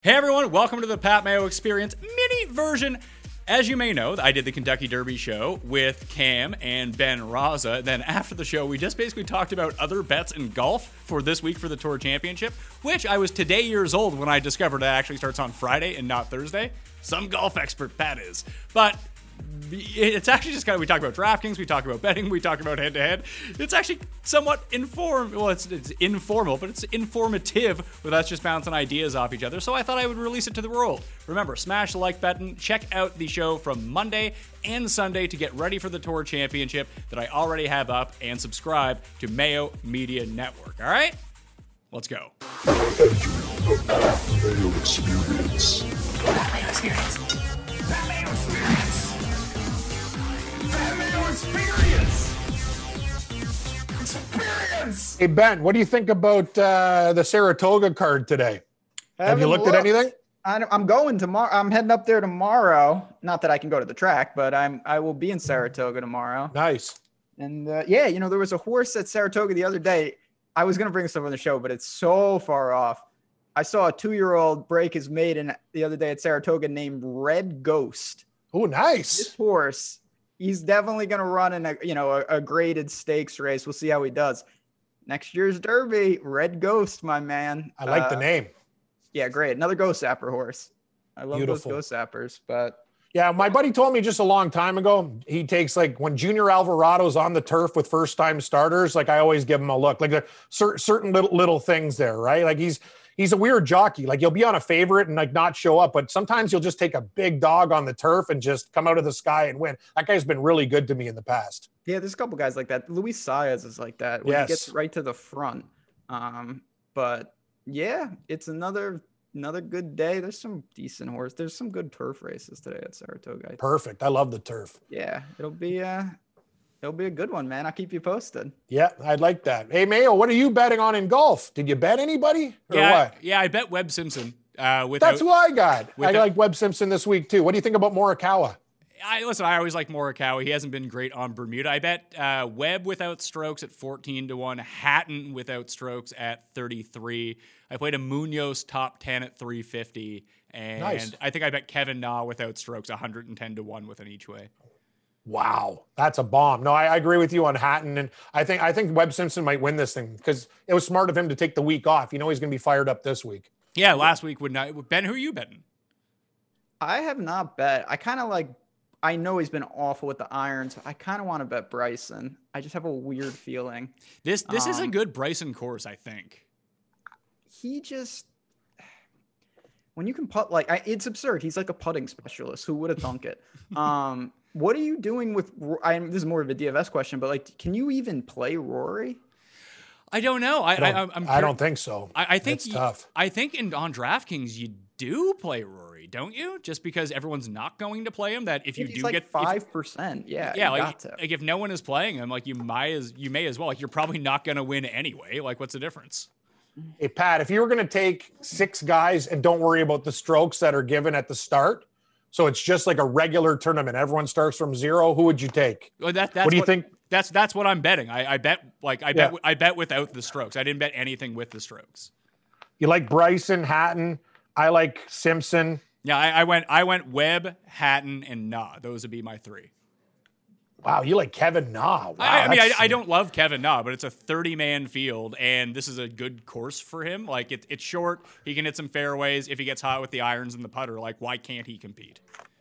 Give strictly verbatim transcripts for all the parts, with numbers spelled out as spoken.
Hey everyone, welcome to the Pat Mayo Experience mini version. As you may know, I did the Kentucky Derby show with Cam and Ben Raza. Then after the show, we just basically talked about other bets in golf for this week for the Tour Championship, which I was today years old when I discovered it actually starts on Friday and not Thursday. Some golf expert, Pat is. But it's actually just kind of, we talk about DraftKings, we talk about betting, we talk about head-to-head. It's actually somewhat inform. Well, it's, it's informal, but it's informative with us just bouncing ideas off each other. So I thought I would release it to the world. Remember, smash the like button. Check out the show from Monday and Sunday to get ready for the Tour Championship that I already have up, and subscribe to Mayo Media Network. All right? Let's go. Mayo Experience. Mayo Experience. Mayo Experience. Mayo Experience. Experience. Hey, Ben, what do you think about uh, the Saratoga card today? Have you looked, looked at anything? I'm going tomorrow. I'm heading up there tomorrow. Not that I can go to the track, but I'm I will be in Saratoga tomorrow. Nice. And uh, yeah, you know, there was a horse at Saratoga the other day. I was going to bring stuff on the show, but it's so far off. I saw a two-year-old break his maiden the other day at Saratoga named Red Ghost. Oh, nice. This horse, he's definitely going to run in a, you know, a, a graded stakes race. We'll see how he does. Next year's Derby, Red Ghost, my man. I like uh, the name. Yeah, great. Another ghost zapper horse. I love Beautiful. those ghost zappers, but yeah, my buddy told me just a long time ago, he takes, like, when Junior Alvarado's on the turf with first-time starters, like, I always give him a look. Like, there are certain little little things there, right? Like, he's he's a weird jockey. Like, he'll be on a favorite and, like, not show up, but sometimes he'll just take a big dog on the turf and just come out of the sky and win. That guy's been really good to me in the past. Yeah, there's a couple guys like that. Luis Saez is like that when Yes. he gets right to the front. Um, but, yeah, it's another – Another good day. There's some decent horse. There's some good turf races today at Saratoga. Perfect. I love the turf. Yeah, it'll be uh it'll be a good one, man. I'll keep you posted. Yeah, I'd like that. Hey, Mayo, what are you betting on in golf? Did you bet anybody or yeah, what? Yeah, I bet Webb Simpson. Uh, without, That's who I got. I without- like Webb Simpson this week, too. What do you think about Morikawa? I listen. I always like Morikawa. He hasn't been great on Bermuda. I bet uh, Webb without strokes at fourteen to one. Hatton without strokes at thirty-three. I played a Munoz top ten at three fifty, and Nice. I think I bet Kevin Na without strokes one hundred ten to one with an each way. Wow, that's a bomb. No, I, I agree with you on Hatton, and I think I think Webb Simpson might win this thing because it was smart of him to take the week off. You know he's going to be fired up this week. Yeah, last week would not. Ben, who are you betting? I have not bet. I kind of like I know he's been awful with the irons. I kind of want to bet Bryson. I just have a weird feeling. This this um, is a Um, good Bryson course, I think. He just when you can putt like I, it's absurd. He's like a putting specialist. Who would have thunk it? Um, what are you doing with? I this is more of a D F S question, but like, can you even play Rory? I don't know. I I don't, I, I'm I don't think so. I, I think it's you, tough. I think in on DraftKings you do play Rory, don't you? Just because everyone's not going to play him. That if you He's do like get five percent, yeah, yeah, you like, got to. like if no one is playing him, like you might as you may as well. Like you're probably not going to win anyway. Like what's the difference? Hey, Pat, if you were going to take six guys and don't worry about the strokes that are given at the start, so it's just like a regular tournament, everyone starts from zero, who would you take? Well, that, that's what do you think? That's that's what I'm betting. I, I bet like I Yeah. bet I bet without the strokes. I didn't bet anything with the strokes. You like Bryson, Hatton. I like Simpson. Yeah, I, I went I went Webb, Hatton, and Na. Those would be my three. Wow, you like Kevin Na. Wow, I, I mean, I, that's- I don't love Kevin Na, but it's a thirty-man field, and this is a good course for him. Like, it, it's short. He can hit some fairways. If he gets hot with the irons and the putter, like, why can't he compete?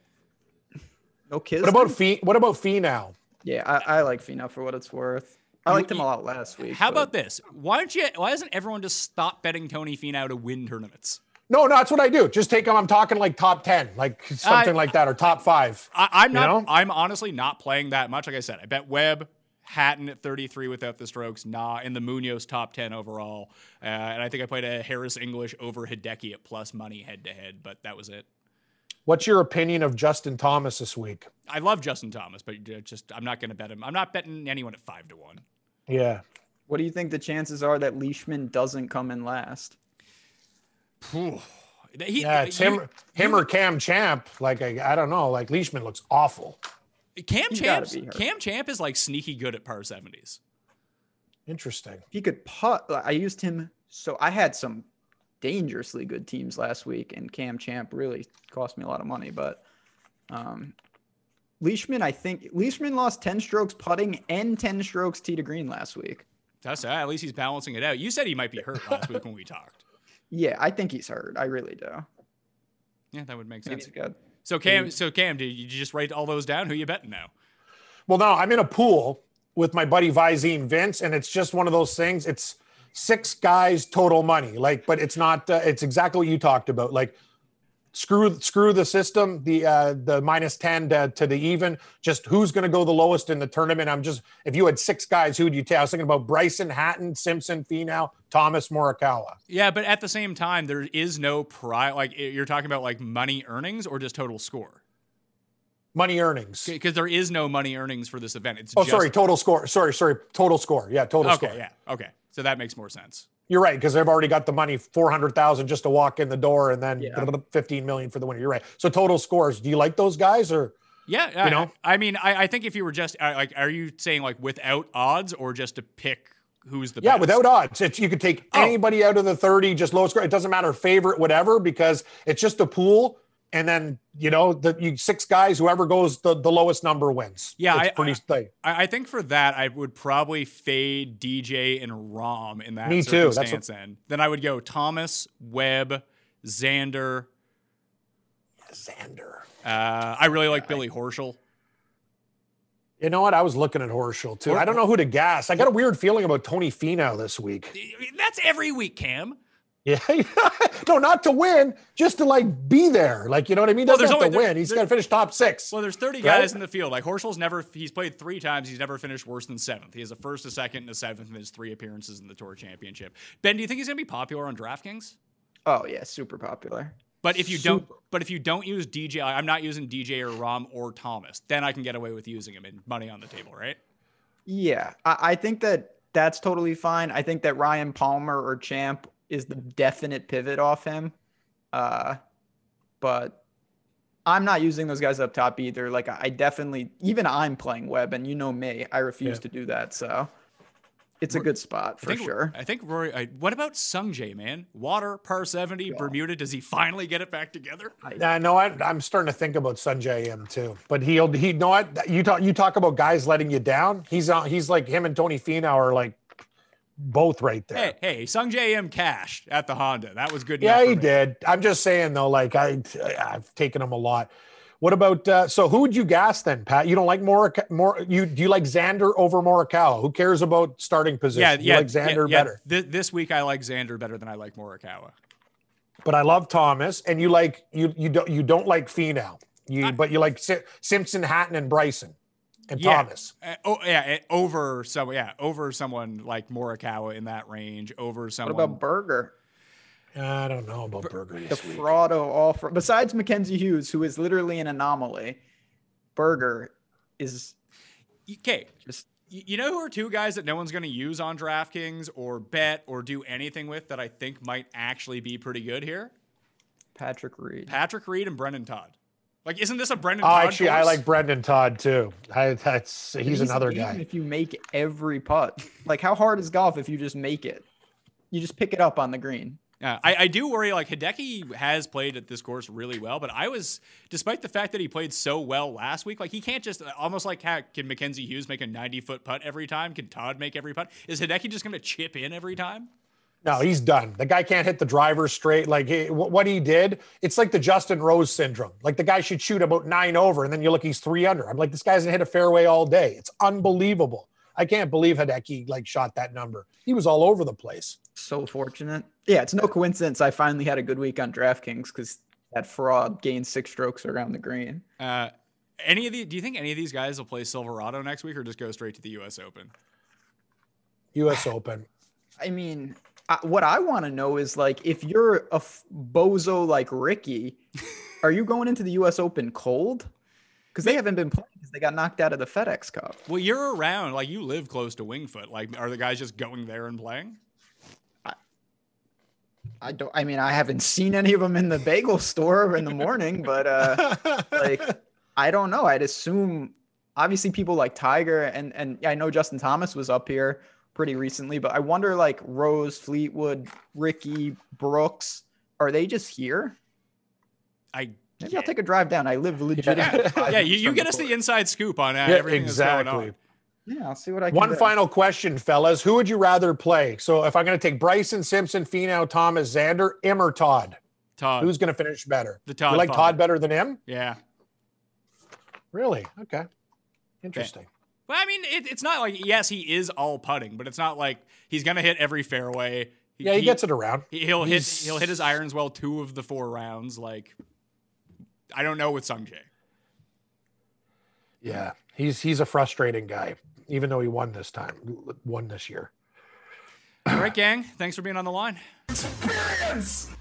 No kids. What about Fee? What about Fee now? Yeah, I, I like Finau for what it's worth. I liked him a lot last week. How but- about this? Why don't you? Why doesn't everyone just stop betting Tony Finau to win tournaments? No, no, that's what I do. Just take him. I'm talking like top ten, like something I- like that, or top five. I, I'm You not. know? I'm honestly not playing that much. Like I said, I bet Webb, Hatton at thirty-three without the strokes, Nah in the Munoz top ten overall, uh, and I think I played a Harris English over Hideki at plus money head to head, but that was it. What's your opinion of Justin Thomas this week? I love Justin Thomas, but just I'm not going to bet him. I'm not betting anyone at five to one. Yeah. What do you think the chances are that Leishman doesn't come in last? He, Yeah, it's you- him, him or Cam Champ. Like I, I don't know. Like Leishman looks awful. Cam He's Champ. gotta be hurt. Cam Champ is like sneaky good at par seventies. Interesting. He could putt. I used him. So I had some dangerously good teams last week, and Cam Champ really cost me a lot of money. But um, Leishman, I think Leishman lost ten strokes putting and ten strokes tee to green last week. That's uh, at least he's balancing it out. You said he might be hurt last week when we talked. Yeah, I think he's hurt. I really do. Yeah, that would make Maybe sense. he's good. So Cam, so Cam, did you just write all those down? Who you betting now? Well, no, I'm in a pool with my buddy Visine Vince, and it's just one of those things. It's six guys total money, like, but it's not. Uh, it's exactly what you talked about. Like, screw screw the system, the uh, the minus ten to, to the even. Just who's going to go the lowest in the tournament? I'm just if you had six guys, who would you take? I was thinking about Bryson, Hatton, Simpson, Finau, Thomas, Morikawa. Yeah, but at the same time, there is no pri. Like you're talking about like money earnings or just total score. Money earnings. Because there is no money earnings for this event. It's oh, just... sorry, total score. Sorry, sorry, total score. Yeah, total okay, score. yeah, okay. So that makes more sense. You're right, because they've already got the money, four hundred thousand just to walk in the door, and then yeah. fifteen million for the winner. You're right. So total scores. Do you like those guys, or yeah, you I, know? I mean, I, I think if you were just uh, like, are you saying like without odds or just to pick who's the yeah, best? without odds. It's you could take Oh. anybody out of the thirty, just low score. It doesn't matter, favorite, whatever, because it's just a pool. And then, you know, the you, six guys, whoever goes the, the lowest number wins. Yeah, it's I, pretty tight. I, I think for that, I would probably fade D J and Rom in that Me too. That's circumstance. What... Then I would go Thomas, Webb, Xander. Xander. Uh, I really like Billy Horschel. You know what? I was looking at Horschel too. Or- I don't know who to gas. I got a weird feeling about Tony Finau this week. That's every week, Cam. Yeah, no, not to win, just to like be there. Like, you know what I mean? Well, Doesn't there's have to only- win. He's there- got to finish top six. Well, there's thirty Right? guys in the field. Like Horschel's never, he's played three times. He's never finished worse than seventh. He has a first, a second, and a seventh in his three appearances in the Tour Championship. Ben, do you think he's going to be popular on DraftKings? Oh yeah, super popular. But if you don't, but if you don't use D J, I'm not using D J or Rom or Thomas. Then I can get away with using him and money on the table, right? Yeah, I, I think that that's totally fine. I think that Ryan Palmer or Champ is the definite pivot off him. Uh, but I'm not using those guys up top either. Like I definitely, even I'm playing Webb, and you know me, I refuse Yeah. to do that. So it's a good spot for I think, sure. I think Rory. I, what about Sungjae, man? Water, par seventy, Yeah. Bermuda. Does he finally get it back together? I know. I, I'm starting to think about Sanjay M too, but he'll he know what you talk. You talk about guys letting you down. He's on. He's like him and Tony Finau are like both right there. Hey, hey, Sungjae M cashed at the Honda. That was good. Yeah, enough for he me. did. I'm just saying though, like I, I've taken him a lot. What about uh, so? Who would you gas then, Pat? You don't like Morikawa? More you do you like Xander over Morikawa? Who cares about starting position? Yeah, you yeah, like Xander yeah, yeah. better. Th- this week I like Xander better than I like Morikawa. But I love Thomas, and you like you you don't you don't like Finau. You I- but you like Si- Simpson, Hatton, and Bryson, and Yeah. Thomas. Uh, oh yeah, uh, over some yeah over someone like Morikawa in that range. Over What someone. about Berger? I don't know about Berger The this week. Fraudo offer. Besides Mackenzie Hughes, who is literally an anomaly, Berger is Okay, just Y- you know who are two guys that no one's going to use on DraftKings or bet or do anything with that I think might actually be pretty good here? Patrick Reed. Patrick Reed and Brendan Todd. Like, isn't this a Brendan Oh, Todd actually, I course? like Brendan Todd too. I, that's he's Easy another game guy. If you make every putt, like how hard is golf if you just make it? You just pick it up on the green. Yeah, I, I do worry, like, Hideki has played at this course really well, but I was, despite the fact that he played so well last week, like, he can't just, almost like, how, can Mackenzie Hughes make a ninety-foot putt every time? Can Todd make every putt? Is Hideki just going to chip in every time? No, he's done. The guy can't hit the driver straight. Like he, wh- what he did, it's like the Justin Rose syndrome. Like the guy should shoot about nine over, and then you look, he's three under. I'm like, this guy hasn't hit a fairway all day. It's unbelievable. I can't believe Hideki like shot that number. He was all over the place. So fortunate. Yeah, it's no coincidence I finally had a good week on DraftKings because that fraud gained six strokes around the green. Uh, any of the, do you think any of these guys will play Silverado next week or just go straight to the U S Open? U S Open. I mean, I, what I want to know is like, if you're a f- bozo like Ricky, are you going into the U S Open cold? Because they haven't been playing because they got knocked out of the FedEx Cup. Well, you're around, like, you live close to Wingfoot. Like, are the guys just going there and playing? I don't. I mean, I haven't seen any of them in the bagel store in the morning, but uh, like, I don't know. I'd assume, obviously, people like Tiger and and I know Justin Thomas was up here pretty recently, but I wonder like Rose, Fleetwood, Ricky, Brooks, are they just here? I Maybe I'll take a drive down. I live legitimately. yeah, five yeah you, minutes you from get us court. the inside scoop on uh, Yeah, everything exactly. that's going on. Yeah, I'll see what I can One do. final question, fellas. Who would you rather play? So if I'm going to take Bryson, Simpson, Finau, Thomas, Xander, him or Todd? Todd. Who's going to finish better? The Todd You like father. Todd better than him? Yeah. Really? Okay. Interesting. Well, I mean, it, it's not like, yes, he is all putting, but it's not like he's going to hit every fairway. Yeah, he, gets it around. He, he'll He's- hit he'll hit his irons well two of the four rounds. Like, I don't know with Sungjae. Yeah, he's he's a frustrating guy, even though he won this time, won this year. All right, gang. Thanks for being on the line. Experience.